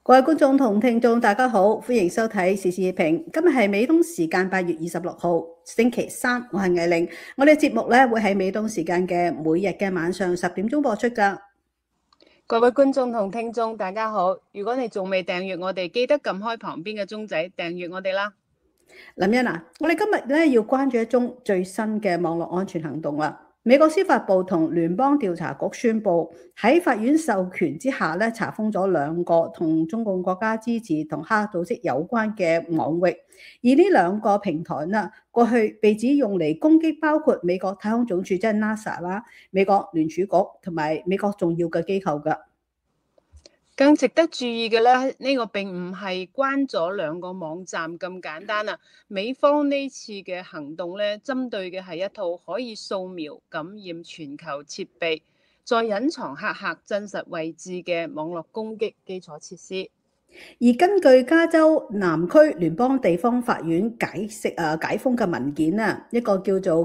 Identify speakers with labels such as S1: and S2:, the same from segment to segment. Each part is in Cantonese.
S1: 各位觀眾同聽眾，大家好，歡迎收睇時事熱評。今日係美東時間8月26號，星期三，我係艾玲。我哋節目咧會喺美東時間嘅每日嘅晚上10點鐘播出㗎。
S2: 各位觀眾同聽眾，大家好。如果你仲未訂閱我哋，記得撳開旁邊嘅鐘仔訂閱我哋啦。
S1: 林茵啊，我哋今日咧要關注一宗最新嘅網絡安全行動啦。美國司法部同聯邦調查局宣布，喺法院授權之下咧，查封咗兩個同中共國家支持同黑客組織有關嘅網域。而呢兩個平台呢，過去被指用嚟攻擊包括美國太空總署即係 NASA 啦、美國聯儲局同埋美國重要嘅機構㗎。
S2: 更值得注意嘅咧，呢個並唔係關咗兩個網站咁簡單啊！美方呢次嘅行動咧，針對嘅係一套可以掃描感染全球設備，再隱藏黑客真實位置嘅網絡攻擊基礎設施。
S1: 而根據加州南區聯邦地方法院解封嘅文件啊，一個叫做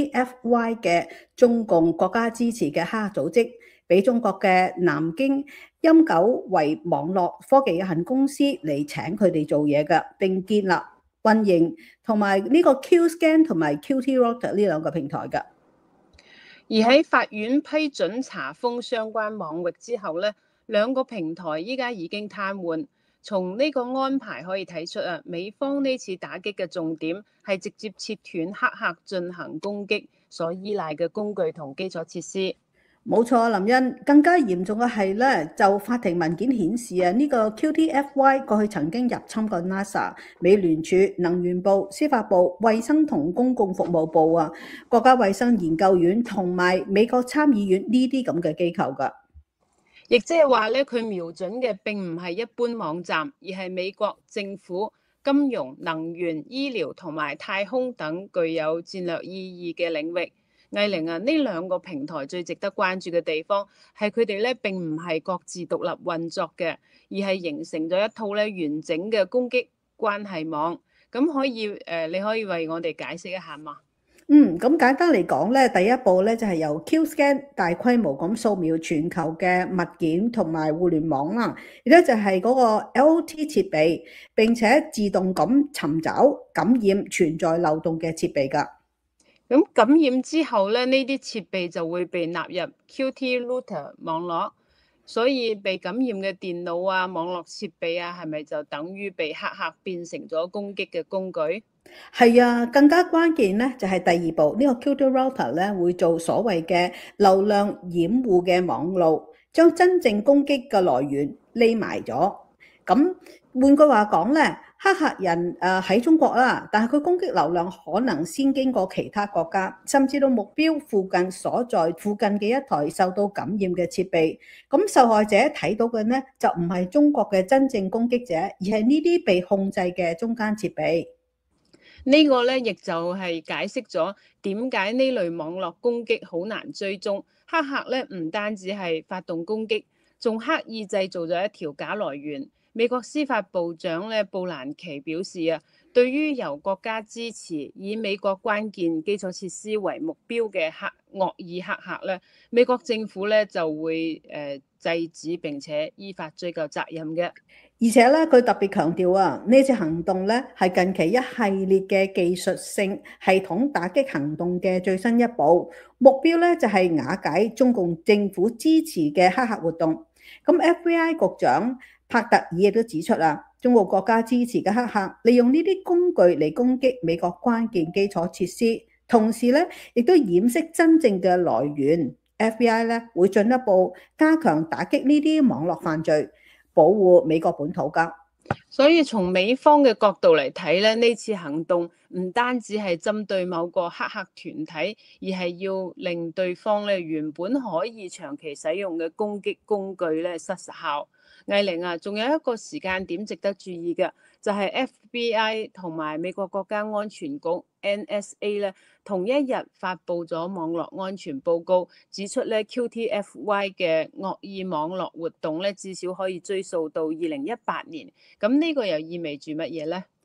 S1: QTFY 嘅中共國家支持嘅黑客組織，俾中國嘅南京陰九維網絡科技有限公司嚟請佢哋做嘢嘅，並建立運營同埋呢個 QScan 同埋 QT-Router 呢兩個平台嘅。
S2: 而喺法院批准查封相關網域之後咧，兩個平台依家已經癱瘓。從呢個安排可以睇出啊，美方呢次打擊嘅重點係直接切斷黑客進行攻擊所依賴嘅工具同基礎設施。
S1: 冇錯，林茵，更加嚴重嘅係咧，就法庭文件顯示啊，呢個 QTFY 過去曾經入侵過 NASA、美聯儲、能源部、司法部、衛生同公共服務部啊、國家衛生研究院同埋美國參議院呢啲咁嘅機構㗎。
S2: 亦即係話咧，佢瞄準嘅並唔係一般網站，而係美國政府、金融、能源、醫療同埋太空等具有戰略意義嘅領域。艾玲啊，呢兩個平台最值得關注嘅地方係佢哋咧並唔係各自獨立運作嘅，而係形成咗一套咧完整嘅攻擊關係網。咁可以你可以為我哋解釋一下嘛？
S1: 咁簡單嚟講咧，第一步咧就係由 QScan 大規模咁掃描全球嘅物件同埋互聯網啦，而咧就係嗰個 LOT 設備，並且自動咁尋找感染存在漏洞嘅設備㗎。
S2: 咁感染之後咧，呢啲設備就會被納入 QT-Router 網絡，所以被感染嘅電腦啊、網絡設備啊，係咪就等於被黑客變成咗攻擊嘅工具？
S1: 係啊，更加關鍵咧就係第二步，呢個 QT-Router 咧會做所謂嘅流量掩護嘅網路，將真正攻擊嘅來源匿埋咗。咁換句話講咧，黑客人喺中國啦，但係佢攻擊流量可能先經過其他國家，甚至到目標附近所在附近嘅一台受到感染嘅設備。咁受害者睇到嘅呢，就唔係中國嘅真正攻擊者，而係呢啲被控制嘅中間設備。
S2: 呢個咧，亦就係解釋咗點解呢類網絡攻擊好難追蹤。黑客咧唔單止係發動攻擊，仲刻意製造咗一條假來源。美國司法部長咧布蘭奇表示啊，對於由國家支持以美國關鍵基礎設施為目標嘅惡意黑客咧，美國政府咧就會制止並且依法追究責任嘅。
S1: 而且咧，佢特別強調啊，呢次行動咧係近期一系列嘅技術性系統打擊行動嘅最新一步，目標咧就係瓦解中共政府支持嘅黑客活動。咁 FBI 局長帕特爾亦都指出啦，中國國家支持嘅黑客利用呢啲工具嚟攻擊美國關鍵基礎設施，同時咧亦都掩飾真正嘅來源。FBI 咧會進一步加強打擊呢啲網絡犯罪，保護美國本土㗎。
S2: 所以從美方嘅角度嚟睇咧，呢次行動唔單止係針對某個黑客團體，而係要令對方咧原本可以長期使用嘅攻擊工具咧失效。艾玲啊，仲有一個時間點值得注意嘅，就係 FBI 同埋美國國家安全局 NSA 咧同一日發布咗網絡安全報告，指出咧 QTFY 嘅惡意網絡活動咧至少可以追溯到2018年。咁呢個又意味住乜嘢呢？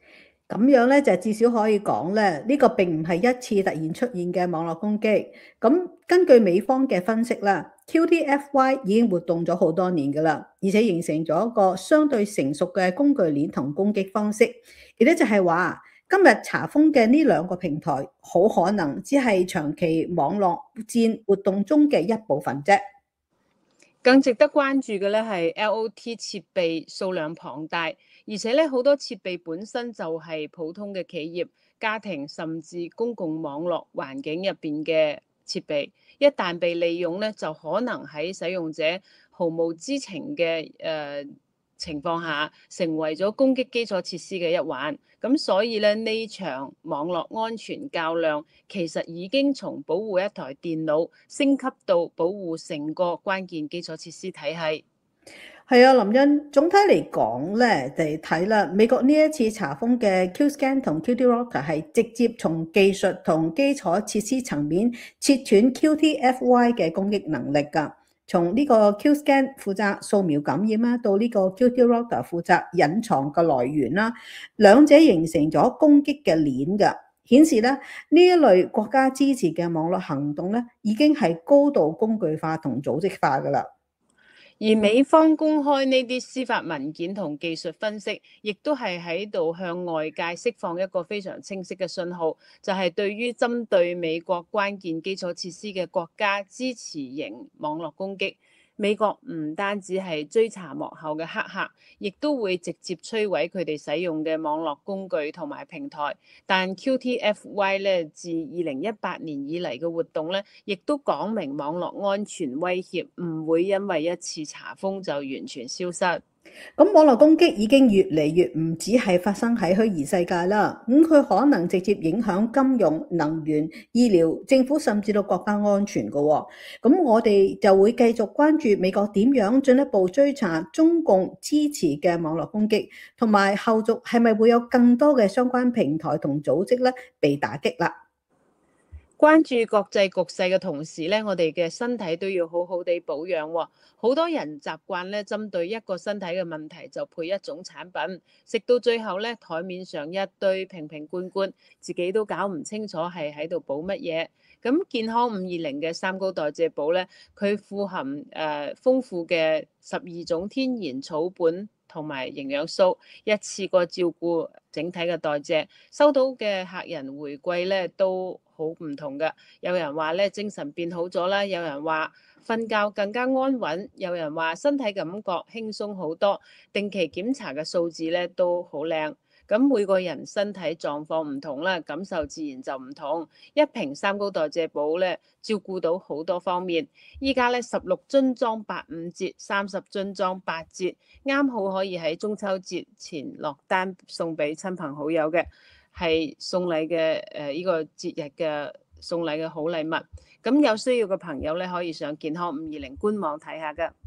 S1: 咁樣咧就至少可以講咧，呢個並唔係一次突然出現嘅網絡攻擊。咁根據美方嘅分析啦，QTFY 已經活動咗好多年㗎啦，而且形成咗一個相對成熟嘅工具鏈同攻擊方式。亦都就係話，今日查封嘅呢兩個平台，好可能只係長期網絡戰活動中嘅一部分啫。
S2: 更值得關注嘅咧係 LOT 設備數量龐大，而且咧好多設備本身就係普通嘅企業、家庭甚至公共網絡環境入邊嘅設備，一旦被利用咧，就可能喺使用者毫無知情嘅情況下，成為咗攻擊基礎設施嘅一環。咁所以咧，呢場網絡安全較量其實已經從保護一台電腦升級到保護成個關鍵基礎設施體系。
S1: 係啊，林茵，總體嚟講咧，就睇啦。美國呢一次查封嘅 QScan 同 QT Router 係直接從技術同基礎設施層面切斷 QTFY 嘅攻擊能力㗎。從呢個 QScan 負責掃描感染啦，到呢個 QT Router 負責隱藏嘅來源啦，兩者形成咗攻擊嘅鏈㗎，顯示咧呢一類國家支持嘅網絡行動咧，已經係高度工具化同組織化㗎啦。
S2: 而美方公開呢啲司法文件同技術分析，亦都係喺度向外界釋放一個非常清晰嘅信號，就係對於針對美國關鍵基礎設施嘅國家支持型網絡攻擊。美國唔單止係追查幕後嘅黑客，亦都會直接摧毀佢哋使用嘅網絡工具同埋平台。但 QTFY 咧自2018年以嚟嘅活動咧，亦都講明網絡安全威脅唔會因為一次查封就完全消失。
S1: 咁網絡攻擊已經越嚟越唔止係發生喺虛擬世界啦，佢可能直接影響金融、能源、醫療、政府甚至到國家安全㗎喎。咁我哋就會繼續關注美國點樣進一步追查中共支持嘅網絡攻擊，同埋後續係咪會有更多嘅相關平台同組織咧被打擊啦。
S2: 關注國際局勢嘅同時咧，我哋嘅身體都要好好地保養喎。好多人習慣咧，針對一個身體嘅問題就配一種產品，食到最後咧，台面上一堆瓶瓶罐罐，自己都搞唔清楚係喺度補乜嘢。咁健康520嘅三高代謝寶咧，佢富含豐富嘅12種天然草本同埋營養素，一次過照顧整體嘅代謝。收到嘅客人回饋咧都好唔同㗎，有人話咧精神變好咗啦，有人話瞓覺更加安穩，有人話身體感覺輕鬆好多，定期檢查嘅數字咧都好靚。咁每個人身體狀況唔同啦，感受自然就唔同。一瓶三高代謝寶咧，照顧到好多方面。依家咧16樽裝85折，30樽裝8折，啱好可以喺中秋節前落單送俾親朋好友嘅，係送禮嘅呢個節日嘅送禮嘅好禮物。咁有需要嘅朋友咧，可以上健康520官網睇下㗎。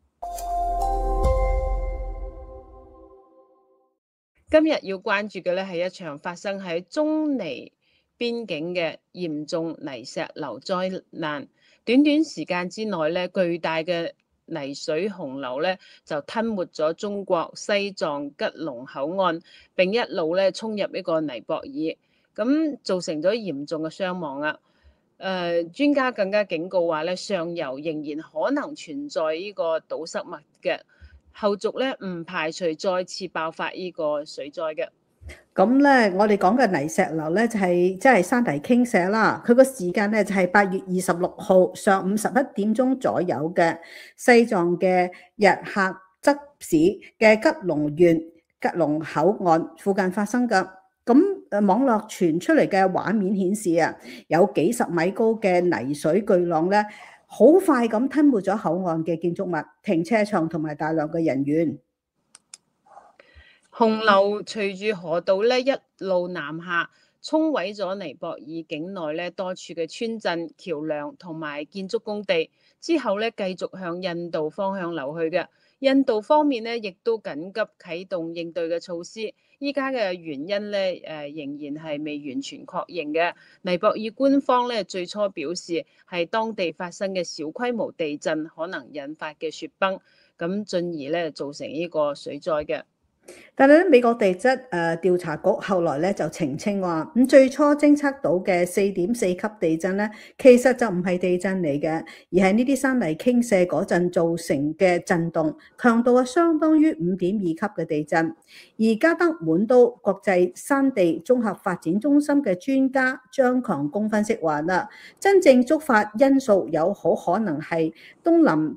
S2: 今日要關注嘅咧係一場發生喺中尼邊境嘅嚴重泥石流災難。短短時間之內咧，巨大嘅泥水洪流咧就吞沒咗中國西藏吉隆口岸，並一路咧衝入呢個尼泊爾，咁造成咗嚴重嘅傷亡啊！專家更加警告話咧，上游仍然可能存在呢個堵塞物嘅。後續咧唔排除再次爆發呢個水災嘅。
S1: 咁咧，我哋講嘅泥石流咧就係即係山泥傾瀉啦。佢個時間咧就係8月26號上午11點鐘左右嘅西藏嘅日喀則市嘅吉隆縣吉隆口岸附近發生㗎。咁網絡傳出嚟嘅畫面顯示啊，有幾十米高嘅泥水巨浪咧，好快咁吞沒咗口岸嘅建築物、停車場同埋大量嘅人員。
S2: 洪流隨住河道咧一路南下，沖毀咗尼泊爾境內咧多處嘅村鎮、橋樑同埋建築工地，之後咧繼續向印度方向流去嘅。印度方面咧亦都緊急啟動應對嘅措施。依家嘅原因咧仍然係未完全確認嘅。尼泊爾官方咧最初表示係當地發生嘅小規模地震可能引發嘅雪崩，咁進而咧造成呢個水災嘅。
S1: 但係咧，美國地質調查局後來咧就澄清話，咁最初偵測到嘅4.4級地震咧，其實就唔係地震嚟嘅，而係呢啲山泥傾瀉嗰陣造成嘅震動，強度係相當於5.2級嘅地震。而加德滿都國際山地綜合發展中心嘅專家張強公分析話啦，真正觸發因素有好可能係東林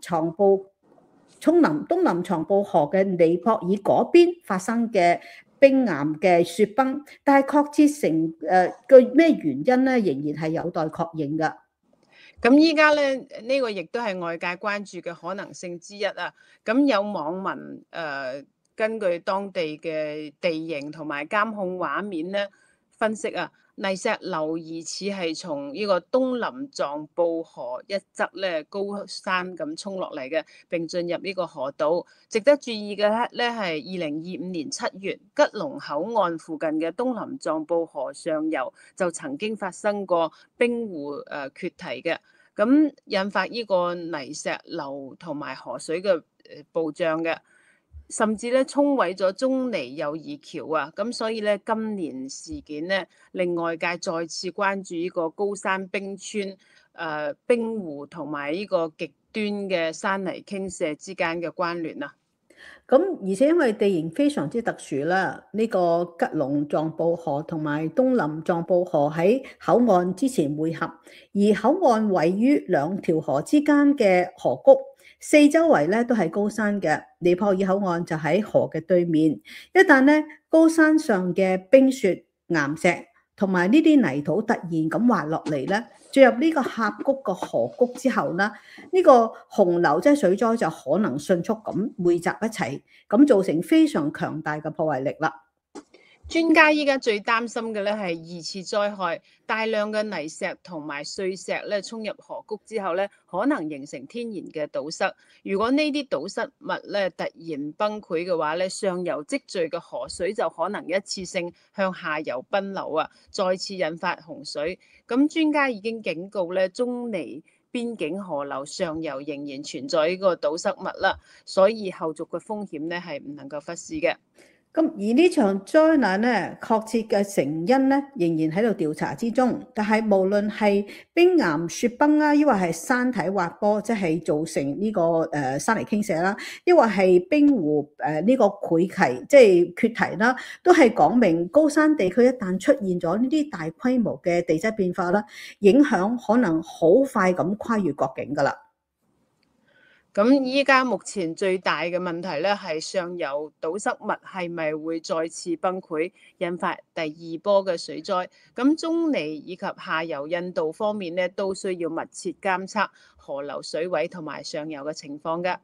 S1: 床布河嘅尼泊爾嗰邊發生嘅冰岩嘅雪崩，但係確切成個咩原因咧，仍然係有待確認㗎。
S2: 咁依家咧呢個亦都係外界關注嘅可能性之一啊！咁有網民根據當地嘅地形同埋監控畫面咧分析啊，泥石流疑似係從呢個東林藏布河一側咧高山咁衝落嚟嘅，並進入呢個河道。值得注意嘅咧係2025年7月，吉隆口岸附近嘅東林藏布河上游就曾經發生過冰湖決堤嘅，咁引發呢個泥石流同埋河水嘅暴漲嘅。甚至咧沖毀咗中尼友誼橋啊！咁所以咧今年事件咧令外界再次關注呢個高山冰川、冰湖同埋呢個極端嘅山泥傾瀉之間嘅關聯啊！
S1: 咁而且因為地形非常之特殊啦，呢個吉隆藏布河同埋東林藏布河喺口岸之前匯合，而口岸位於兩條河之間嘅河谷，四周圍咧都係高山嘅。尼泊爾口岸就喺河嘅對面，一旦咧高山上嘅冰雪、岩石同埋呢啲泥土突然咁滑落嚟咧，進入呢個峽谷個河谷之後啦，呢個洪流即係水災就可能迅速咁匯集一齊，咁造成非常強大嘅破壞力啦。
S2: 專家依家最擔心嘅咧係二次災害，大量嘅泥石同埋碎石咧衝入河谷之後咧，可能形成天然嘅堵塞。如果呢啲堵塞物咧突然崩潰嘅話咧，上游積聚嘅河水就可能一次性向下游奔流啊，再次引發洪水。咁專家已經警告咧，中尼邊境河流上游仍然存在呢個堵塞物啦，所以後續嘅風險咧係唔能夠忽視嘅。
S1: 咁而呢場災難咧，確切嘅成因咧，仍然喺度調查之中。但係無論係冰岩雪崩啦，抑或係山體滑坡，即係造成呢個山泥傾瀉啦，抑或係冰湖呢個潰堤，即係決堤啦，都係講明高山地區一旦出現咗呢啲大規模嘅地質變化啦，影響可能好快咁跨越國境㗎啦。
S2: 咁依家目前最大嘅問題咧，係上游堵塞物係咪會再次崩潰，引發第二波嘅水災？咁中尼以及下游印度方面咧，都需要密切監測河流水位同埋上游嘅情況㗎。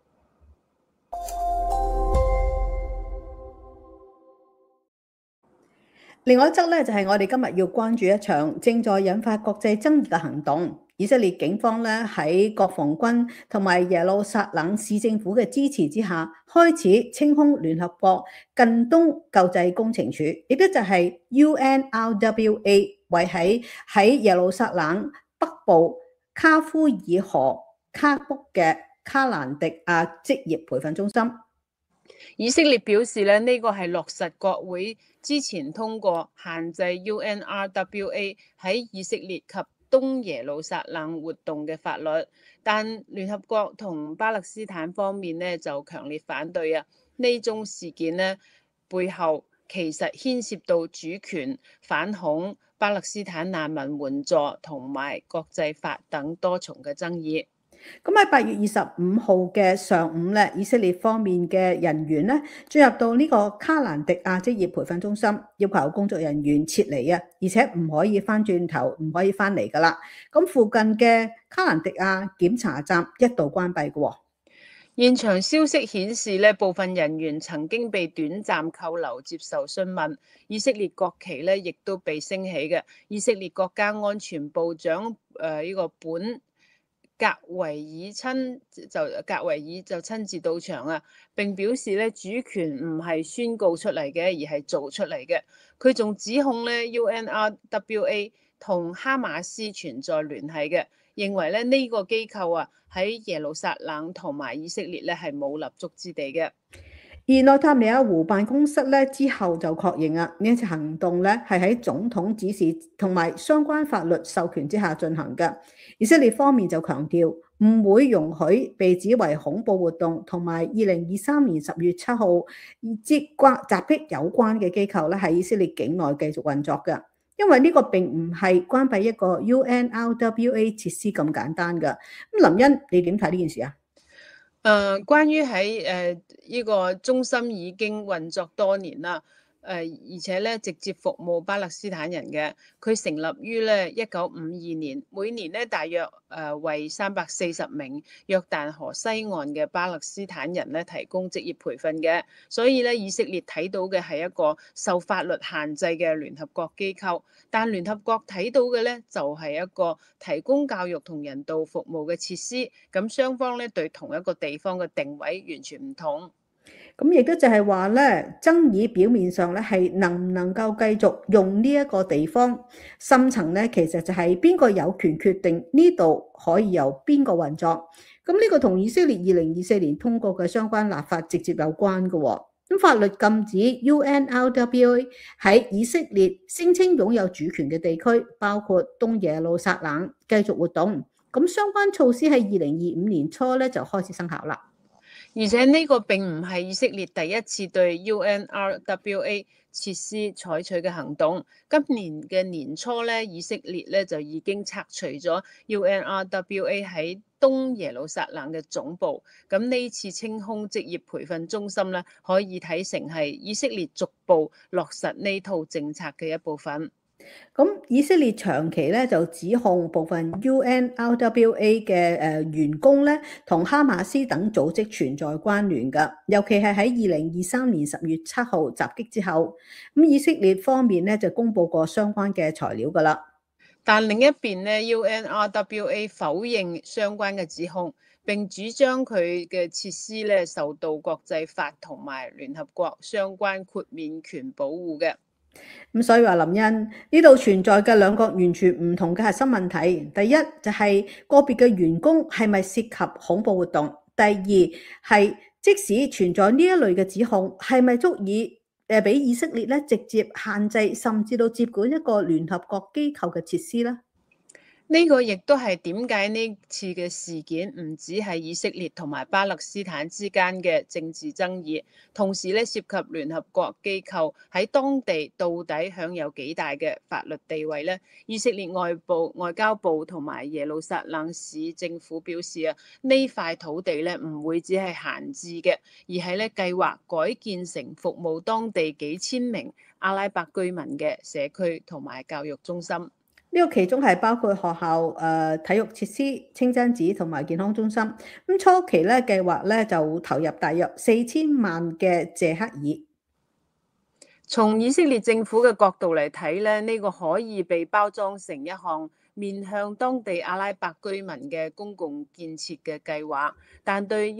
S1: 另外一則咧，就係我哋今日要關注一場正在引發國際爭議嘅行動。以色列警方咧喺國防軍同埋耶路撒冷市政府嘅支持之下，開始清空聯合國近東救濟工程處，亦都就係 UNRWA 位喺耶路撒冷北部卡夫爾河卡卜嘅卡蘭迪亞職業培訓中心。
S2: 以色列表示咧，呢個係落實國會之前通過限制 UNRWA 喺以色列及東耶路撒冷活動嘅法律，但聯合國同巴勒斯坦方面咧就強烈反對啊！呢宗事件咧背後其實牽涉到主權、反恐、巴勒斯坦難民援助同埋國際法等多重嘅爭議。
S1: 咁喺8月25號嘅上午咧，以色列方面嘅人員咧進入到呢個卡蘭迪亞職業培訓中心，要求工作人員撤離啊，而且唔可以翻轉頭，唔可以翻嚟噶啦。咁附近嘅卡蘭迪亞檢查站一度關閉嘅喎。
S2: 現場消息顯示咧，部分人員曾經被短暫扣留接受詢問。以色列國旗咧亦都被升起嘅。以色列國家安全部長呢個本格維爾就親自到場啊，並表示咧主權唔係宣告出嚟嘅，而係做出嚟嘅。佢仲指控咧 UNRWA 同哈馬斯存在聯繫嘅，認為咧呢個機構啊喺耶路撒冷同埋以色列咧係冇立足之地嘅。
S1: 而內塔尼亞胡辦公室咧之後就確認啊，呢一次行動咧係喺總統指示同埋相關法律授權之下進行嘅。以色列方面就強調唔會容許被指為恐怖活動同埋2023年10月7號襲擊有關嘅機構咧喺以色列境內繼續運作嘅，因為呢個並唔係關閉一個 UNRWA 設施咁簡單嘅。咁林茵，你點睇呢件事啊？
S2: 關於喺呢個中心已經運作多年啦，而且咧直接服務巴勒斯坦人嘅，佢成立於咧1952年，每年咧大約為340名約旦河西岸嘅巴勒斯坦人咧提供職業培訓嘅，所以咧以色列睇到嘅係一個受法律限制嘅聯合國機構，但聯合國睇到嘅咧就係一個提供教育同人道服務嘅設施，咁雙方咧對同一個地方嘅定位完全唔同。
S1: 咁亦都就係話咧，爭議表面上咧係能唔能夠繼續用呢一個地方，深層咧其實就係邊個有權決定呢度可以由邊個運作。咁呢個同以色列2024年通過嘅相關立法直接有關嘅喎。咁法律禁止 UNRWA 喺以色列聲稱擁有主權嘅地區，包括東耶路撒冷繼續活動。咁相關措施喺2025年初咧就開始生效啦。
S2: 而且呢個並唔係以色列第一次對 UNRWA 設施採取嘅行動。今年嘅年初咧，以色列咧就已經拆除咗 UNRWA 喺東耶路撒冷嘅總部。咁呢次清空職業培訓中心咧，可以睇成係以色列逐步落實呢套政策嘅一部分。
S1: 咁以色列長期咧就指控部分 UNRWA 嘅員工咧同哈馬斯等組織存在關聯㗎，尤其係喺2023年10月7號襲擊之後，咁以色列方面咧就公佈過相關嘅材料㗎啦。
S2: 但另一邊咧，UNRWA 否認相關嘅指控，並主張佢嘅設施咧受到國際法同埋聯合國相關豁免權保護嘅。
S1: 咁所以話林茵呢度存在嘅兩個完全唔同嘅核心問題，第一就係個別嘅員工係咪涉及恐怖活動，第二係即使存在呢一類嘅指控，係咪足以俾以色列咧直接限制甚至到接管一個聯合國機構嘅設施咧？
S2: 呢個亦都係點解呢次嘅事件唔止係以色列同埋巴勒斯坦之間嘅政治爭議，同時咧涉及聯合國機構喺當地到底享有幾大嘅法律地位呢？以色列外交部同埋耶路撒冷市政府表示啊，呢塊土地咧唔會只係閒置嘅，而係咧計劃改建成服務當地幾千名阿拉伯居民嘅社區同埋教育中心。
S1: 呢個其中係包括學校、體育設施、清真寺同埋健康中心。咁初期咧計劃咧就投入大約4000萬嘅謝克爾。
S2: 從以色列政府嘅角度嚟睇咧，呢個可以被包裝成一項面向當地阿拉伯居民嘅公共建設嘅計劃，但對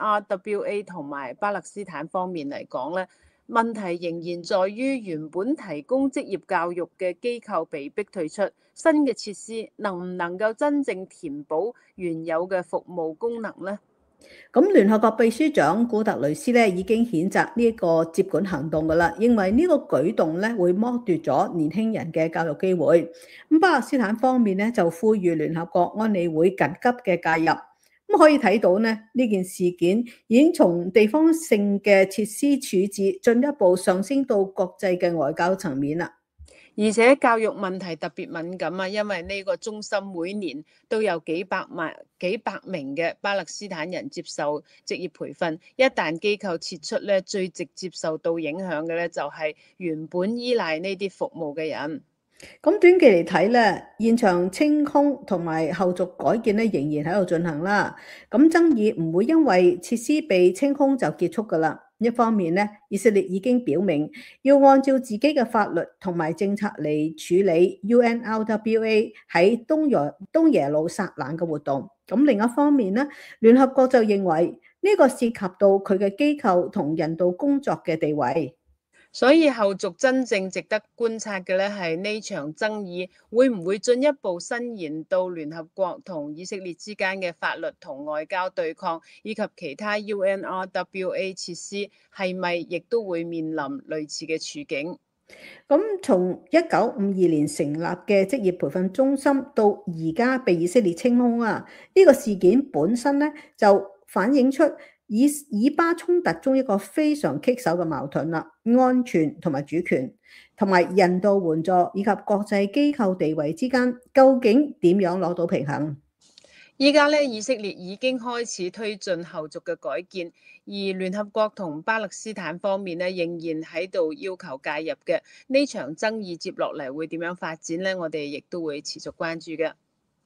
S2: UNRWA 同埋巴勒斯坦方面嚟講咧，問題仍然在於原本提供職業教育嘅機構被迫退出，新嘅設施能唔能夠真正填補原有嘅服務功能呢？
S1: 咁聯合國秘書長古特雷斯咧已經譴責呢一個接管行動㗎啦，認為呢個舉動咧會剝奪咗年輕人嘅教育機會。咁巴勒斯坦方面咧就呼籲聯合國安理會緊急嘅介入。咁可以睇到咧，呢件事件已經從地方性嘅設施處置進一步上升到國際嘅外交層面啦。
S2: 而且教育問題特別敏感啊，因為呢個中心每年都有幾百名嘅巴勒斯坦人接受職業培訓。一旦機構撤出咧，最直接受到影響嘅咧就係原本依賴呢啲服務嘅人。
S1: 咁短期嚟睇咧，現場清空同埋後續改建咧仍然喺度進行啦。咁爭議唔會因為設施被清空就結束㗎啦。一方面咧，以色列已經表明要按照自己嘅法律同埋政策嚟處理 UNRWA 喺東耶路撒冷嘅活動。咁另一方面咧，聯合國就認為呢個涉及到佢嘅機構同人道工作嘅地位。
S2: 所以後續真正值得觀察嘅咧，係呢場爭議會唔會進一步伸延到聯合國同以色列之間嘅法律同外交對抗，以及其他 UNRWA 設施係咪亦都會面臨類似嘅處境？
S1: 咁從1952年成立嘅職業培訓中心到而家被以色列清空啊，呢個事件本身咧就反映出以巴衝突中一個非常棘手嘅矛盾啦，安全同埋主權，同埋人道援助以及國際機構地位之間，究竟點樣攞到平衡？
S2: 依家咧，以色列已經開始推進後續嘅改建，而聯合國同巴勒斯坦方面咧，仍然喺度要求介入嘅。呢場爭議接落嚟會點樣發展呢？我哋亦都會持續關注嘅。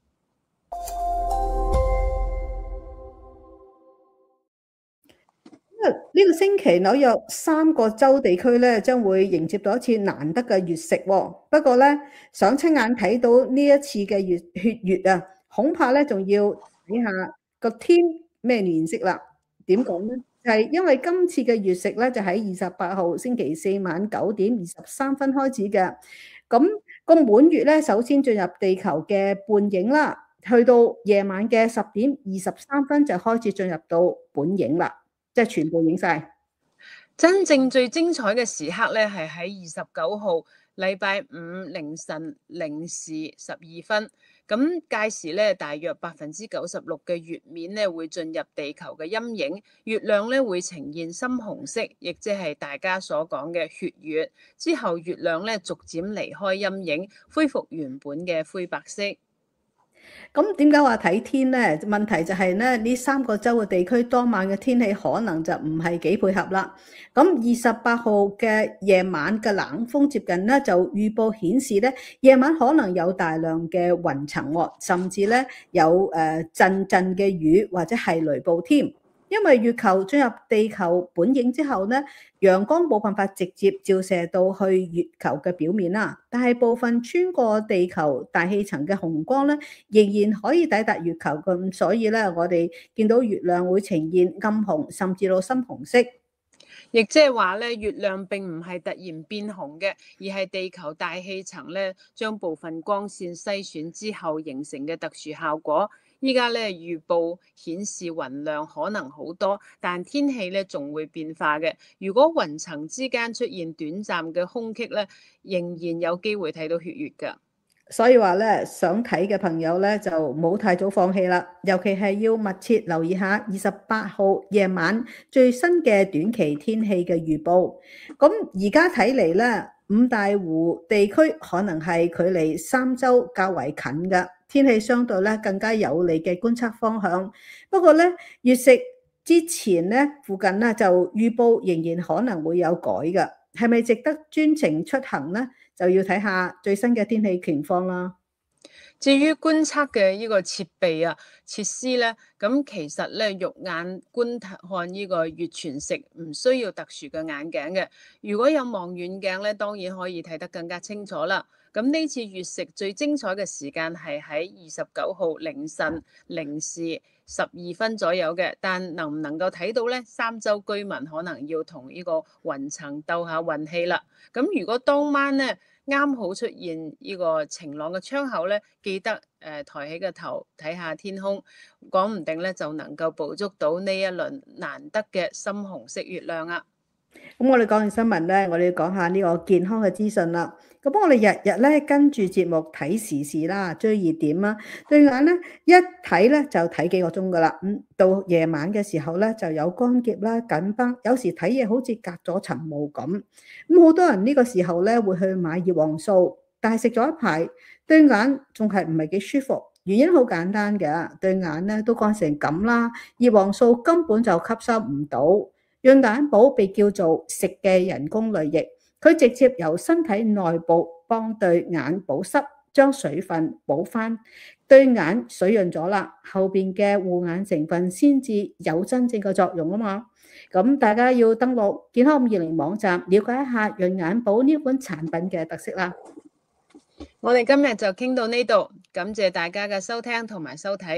S1: 呢個星期紐約3個州地區咧將會迎接到一次難得嘅月食喎。不過咧，想親眼睇到呢一次嘅血月啊，恐怕咧仲要睇下個天咩顏色啦。點講咧？就係因為今次嘅月食咧，就喺28號星期四晚9點23分開始嘅。咁個滿月咧，首先進入地球嘅半影啦，去到夜晚嘅10點23分就開始進入到本影啦。即係全部影晒。
S2: 真正最精彩嘅時刻咧，係喺29號禮拜五凌晨0時12分。咁屆時咧，大約96%嘅月面咧會進入地球嘅陰影，月亮咧會呈現深紅色，亦即係大家所講嘅血月。之後月亮咧逐漸離開陰影，恢復原本嘅灰白色。
S1: 咁點解話睇天咧？問題就係咧，呢3個州嘅地區當晚嘅天氣可能就唔係幾配合啦。咁28號嘅夜晚嘅冷鋒接近咧，就預報顯示咧，夜晚可能有大量嘅雲層喎，甚至咧有陣陣嘅雨或者係雷暴添。因為月球進入地球本影之後咧，陽光冇辦法直接照射到去月球嘅表面啦，但係部分穿過地球大氣層嘅紅光咧，仍然可以抵達月球咁，所以咧我哋見到月亮會呈現暗紅甚至到深紅色。
S2: 亦即係話咧，月亮並唔係突然變紅嘅，而係地球大氣層咧將部分光線篩選之後形成嘅特殊效果。依家咧預報顯示雲量可能好多，但天氣咧仲會變化嘅。如果雲層之間出現短暫嘅空隙咧，仍然有機會睇到血月㗎。
S1: 所以話咧，想睇嘅朋友咧就唔好太早放棄啦，尤其係要密切留意下28號夜晚最新嘅短期天氣嘅預報。咁而家睇嚟咧，五大湖地區可能係距離三州較為近嘅，天氣相對咧更加有利嘅觀測方向。不過咧，月食之前咧附近咧就預報仍然可能會有改嘅，係咪值得專程出行咧？就要睇下最新嘅天氣情況啦。
S2: 至於觀測嘅呢個設備啊、設施咧，咁其實咧肉眼觀看呢個月全食唔需要特殊嘅眼鏡嘅。如果有望遠鏡咧，當然可以睇得更加清楚啦。咁呢次月食最精彩嘅時間係喺29號凌晨0時12分左右嘅，但能唔能夠睇到咧？三州居民可能要同呢個雲層鬥下運氣啦。咁如果當晚咧，啱好出現呢個晴朗嘅窗口咧，記得抬起個頭睇下天空，講唔定咧就能夠捕捉到呢一輪難得嘅深紅色月亮啊！
S1: 咁我哋講完新聞咧，我哋要講下呢個健康嘅資訊啦。咁我哋日日咧跟住節目睇時事啦，追熱點啦，對眼咧一睇咧就睇幾個鐘噶啦。到夜晚嘅時候咧就有乾澀啦、緊繃，有時睇嘢好似隔咗層霧咁。咁好多人呢個時候咧會去買葉黃素，但係食咗一排，對眼仲係唔係幾舒服。原因好簡單嘅，對眼咧都乾成咁啦，葉黃素根本就吸收唔到。潤眼寶被叫做食嘅人工淚液，佢直接由身體內部幫對眼保濕，將水分補翻，對眼水潤咗啦，後邊嘅護眼成分先至有真正嘅作用啊嘛。咁大家要登錄健康520網站，了解一下潤眼寶呢款產品嘅特色啦。
S2: 我哋今日就傾到呢度，感謝大家嘅收聽同埋收睇。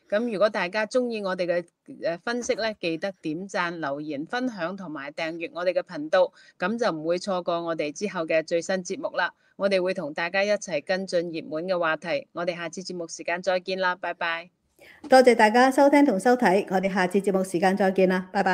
S2: 咁如果大家中意我哋嘅分析咧，記得點讚、留言、分享同埋訂閱我哋嘅頻道，咁就唔會錯過我哋之後嘅最新節目啦。我哋會同大家一齊跟進熱門嘅話題。我哋下次節目時間再見啦，拜拜。
S1: 多謝大家收聽同收睇，我哋下次節目時間再見啦，拜拜。